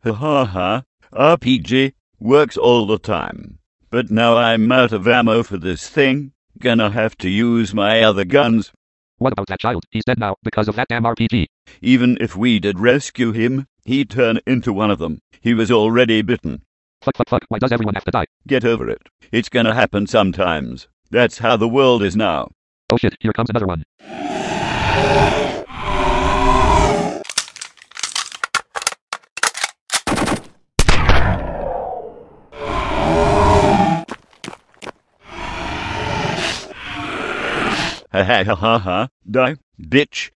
Ha ha ha. RPG works all the time. But now I'm out of ammo for this thing. Gonna have to use my other guns. What about that child? He's dead now because of that damn RPG. Even if we did rescue him, he'd turn into one of them. He was already bitten. Fuck. Why does everyone have to die? Get over it. It's gonna happen sometimes. That's how the world is now. Oh shit, here comes another one. Ha ha ha ha ha. Die, bitch.